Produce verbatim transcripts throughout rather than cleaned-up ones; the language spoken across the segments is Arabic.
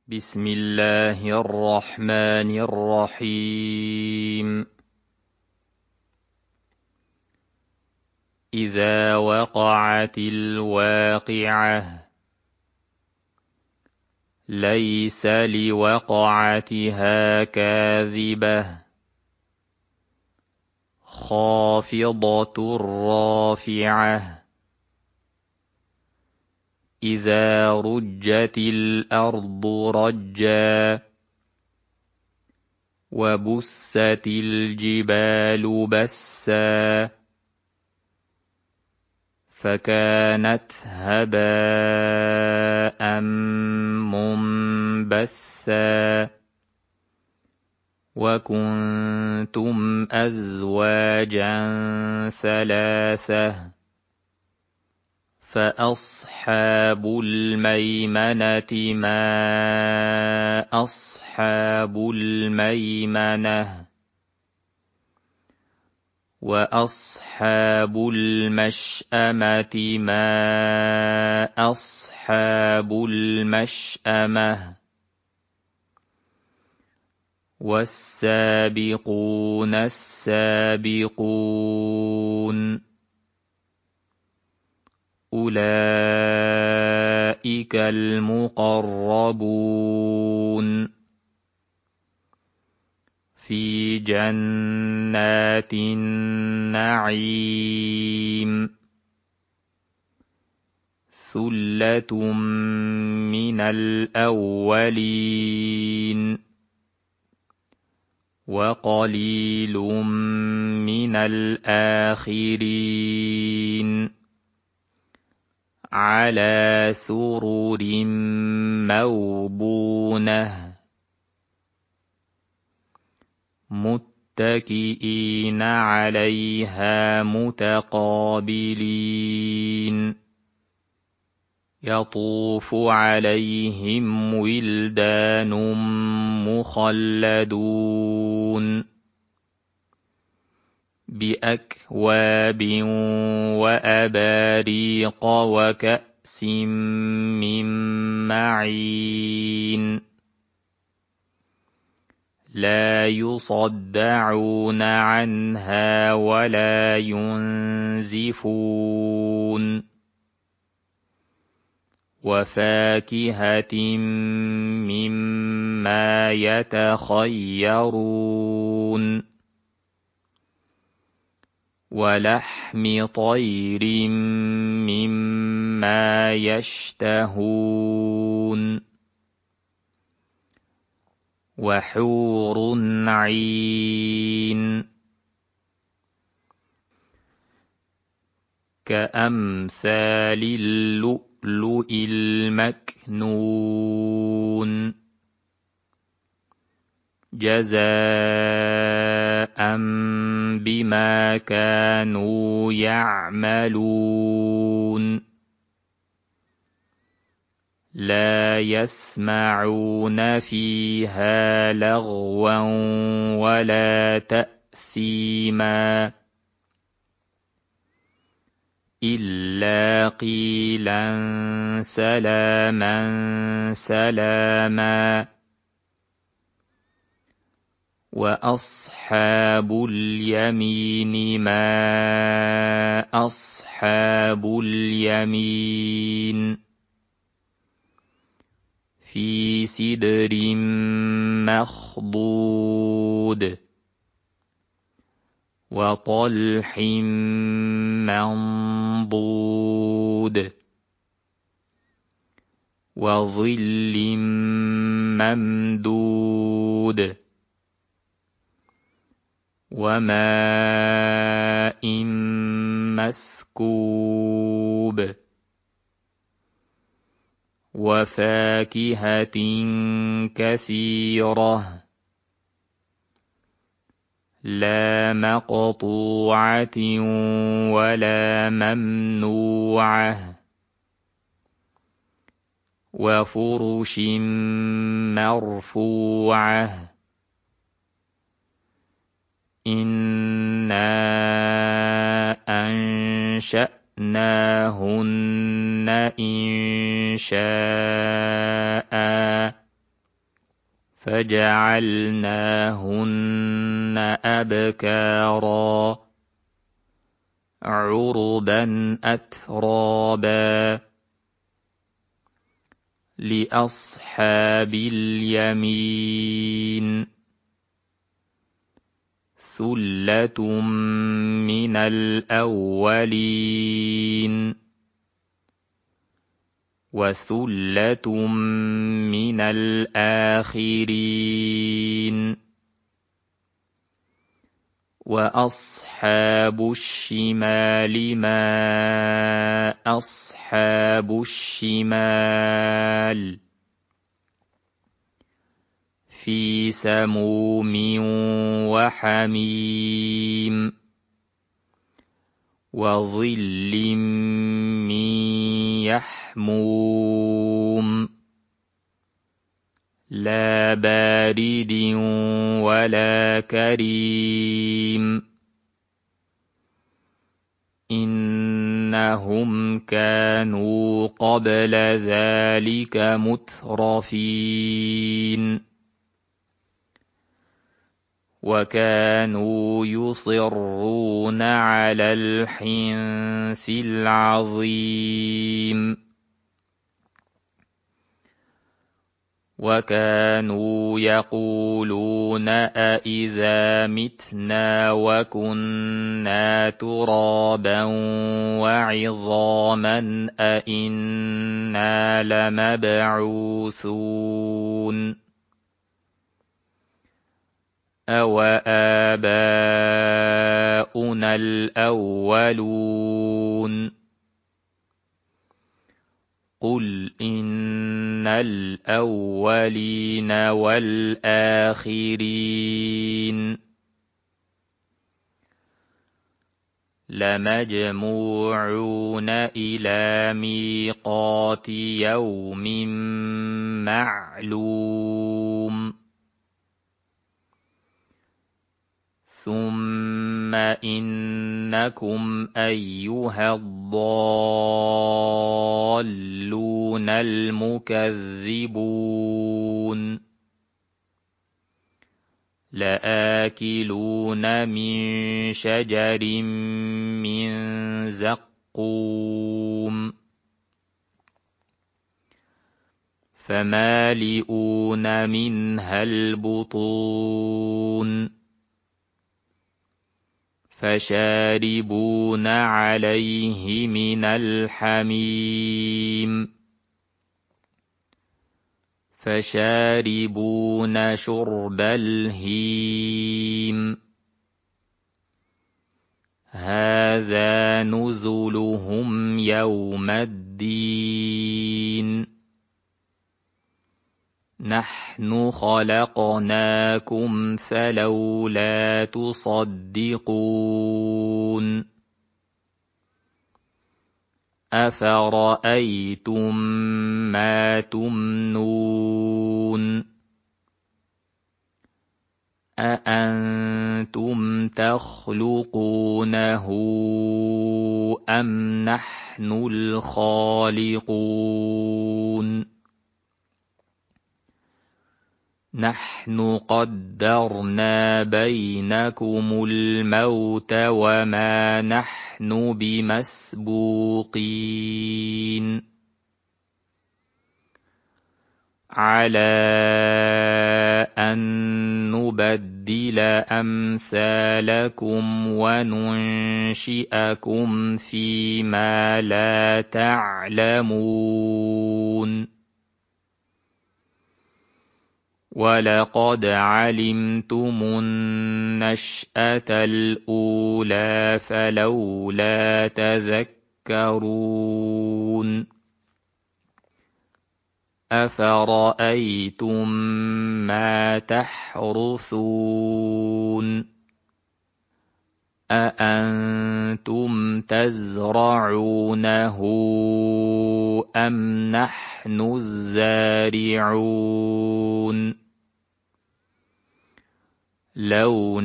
بسم الله الرحمن الرحيم. إذا وقعت الواقعة ليس لوقعتها كاذبة خافضة رافعة إذا رجت الأرض رجا وبست الجبال بسا فكانت هباء منبثا وكنتم أزواجا ثلاثة فأصحاب الميمنة ما أصحاب الميمنة وأصحاب المشأمة ما أصحاب المشأمة والسابقون السابقون أولئك المقربون في جنات النعيم ثلة من الأولين وقليل من الآخرين على سرر موضونة متكئين عليها متقابلين يطوف عليهم ولدان مخلدون بأكواب وأباريق وكأس من معين لا يصدعون عنها ولا ينزفون وفاكهة مما يتخيرون ولحم طير مما يشتهون وحور عين كأمثال اللؤلؤ المكنون جزاء بما كانوا يعملون لا يسمعون فيها لغوا ولا تأثيما إلا قيلا سلاما سلاما وأصحاب اليمين ما أصحاب اليمين في سدر مخضود وطلح منضود وظل ممدود وماء مسكوب وفاكهة كثيرة لا مقطوعة ولا ممنوعة وفرش مرفوعة إنا أنشأناهن إنشاء فجعلناهن أبكارا عربا أترابا لأصحاب اليمين ثلة من الأولين وثلة من الآخرين وأصحاب الشمال ما أصحاب الشمال في سموم وحميم وظل من يحموم لا بارد ولا كريم إنهم كانوا قبل ذلك مترفين وكانوا يصرون على الحنث العظيم وكانوا يقولون أإذا متنا وكنا ترابا وعظاما أإنا لمبعوثون أوآباؤنا الأولون قل إن الأولين والآخرين لمجموعون إلى ميقات يوم معلوم ثم إنكم أيها الضالون المكذبون لآكلون من شجر من زقوم فمالئون منها البطون فشاربون عليه من الحميم فشاربون شرب الهيم هذا نزلهم يوم الدين نحن خلقناكم فلولا تصدقون أفرأيتم ما تمنون أأنتم تخلقونه أم نحن الخالقون نحن قدرنا بينكم الموت وما نحن بمسبوقين على أن نبدل أمثالكم وننشئكم فيما لا تعلمون ولقد علمتم النشأة الأولى فلولا تذكرون أفرأيتم ما تحرثون أأنتم تزرعونه أم نحن الزارعون لو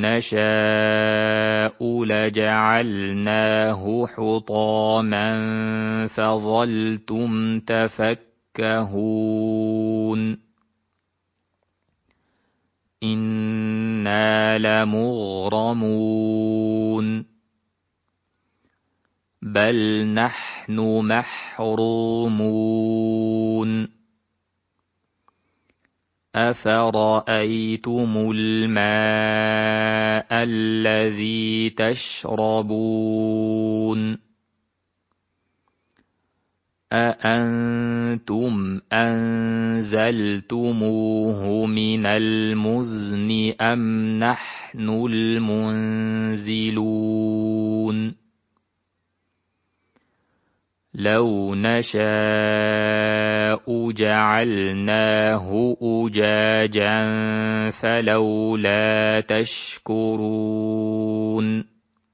نشاء لجعلناه حطاما فظلتم تفكهون إِنَّا لَمُغْرَمُونَ بَلْ نَحْنُ مَحْرُومُونَ أَفَرَأَيْتُمُ الْمَاءَ الَّذِي تَشْرَبُونَ أَأَنتُمْ أَنزَلْتُمُوهُ مِنَ الْمُزْنِ أَمْ نَحْنُ الْمُنزِلُونَ لَوْ نَشَاءُ جَعَلْنَاهُ أُجَاجًا فَلَوْلَا تَشْكُرُونَ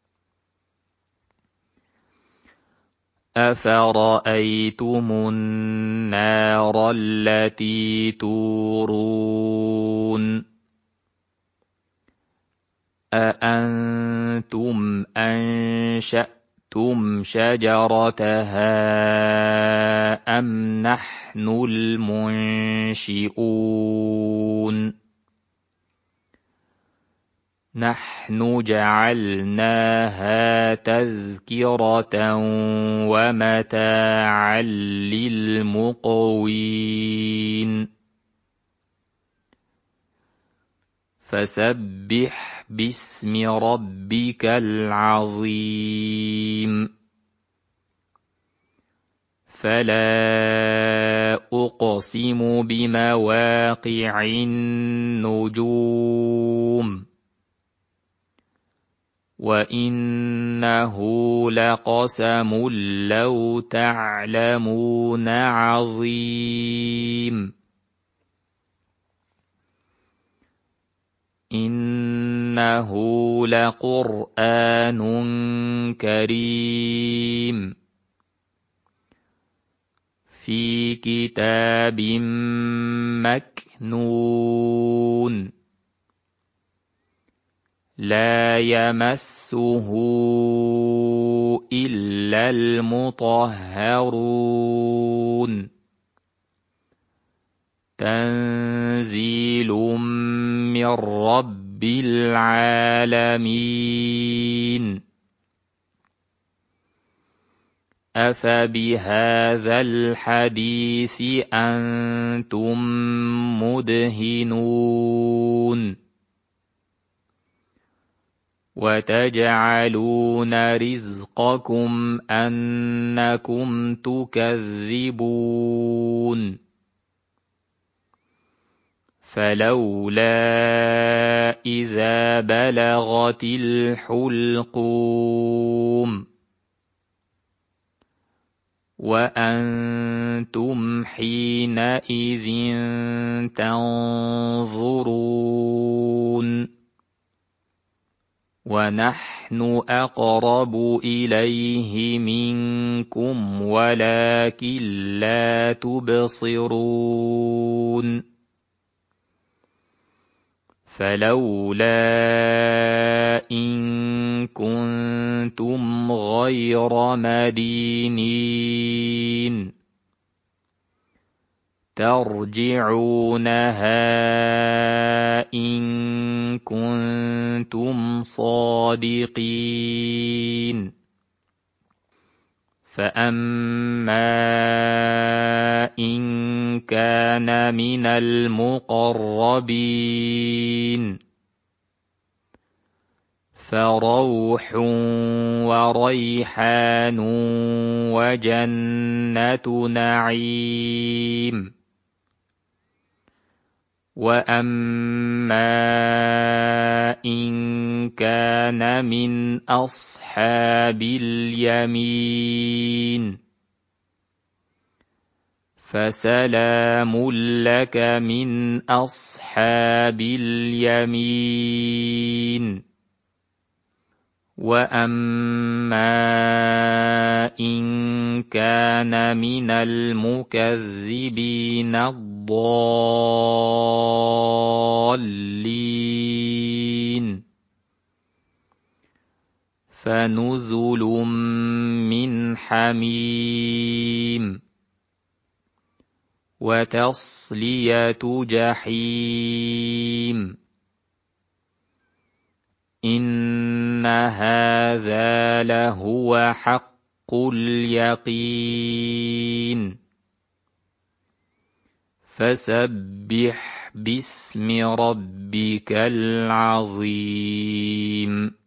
أَفَرَأَيْتُمُ النَّارَ الَّتِي تُورُونَ أَأَنتُمْ أَنشَأْتُمْ شَجَرَتَهَا أَمْ نَحْنُ الْمُنشِئُونَ نَحْنُ جَعَلْنَاهَا تَذْكِرَةً وَمَتَاعًا لِلْمُقْوِينَ فَسَبِّحْ بِاسْمِ رَبِّكَ الْعَظِيمِ فَلَا أُقْسِمُ بِمَوَاقِعِ النُّجُومِ وَإِنَّهُ لَقَسَمٌ لَّوْ تَعْلَمُونَ عَظِيمٌ إِنَّهُ لَقُرْآنٌ كَرِيمٌ فِي كِتَابٍ مَّكْنُونٍ لَّا يَمَسُّهُ إِلَّا الْمُطَهَّرُونَ تَنزِيلٌ مِّن رَّبِّ الْعَالَمِينَ أَفَبِهَٰذَا الْحَدِيثِ أَنتُم مُّدْهِنُونَ وَتَجْعَلُونَ رِزْقَكُمْ أَنَّكُمْ تُكَذِّبُونَ فَلَوْلَا إِذَا بَلَغَتِ الْحُلْقُومَ وَأَنتُمْ حِينَئِذٍ تَنظُرُونَ وَنَحْنُ أَقْرَبُ إِلَيْهِ مِنكُمْ وَلَٰكِن لَّا تُبْصِرُونَ فَلَوْلَا إِن كُنتُمْ غَيْرَ مَدِينِينَ تَرْجِعُونَهَا إِن كُنتُمْ صَادِقِينَ فَأَمَّا إِن كَانَ مِنَ الْمُقَرَّبِينَ فَرَوْحٌ وَرَيْحَانٌ وَجَنَّةُ نَعِيمٍ وَأَمَّا إِن كَانَ مِنْ أَصْحَابِ الْيَمِينِ فَسَلَامٌ لَّكَ مِنْ أَصْحَابِ الْيَمِينِ وَأَمَّا إِن كَانَ مِنَ الْمُكَذِّبِينَ الضَّالِّينَ فَنُزُلٌ مِّنْ حَمِيمٍ وَتَصْلِيَةُ جَحِيمٍ هذا لهو حق اليقين فسبح باسم ربك العظيم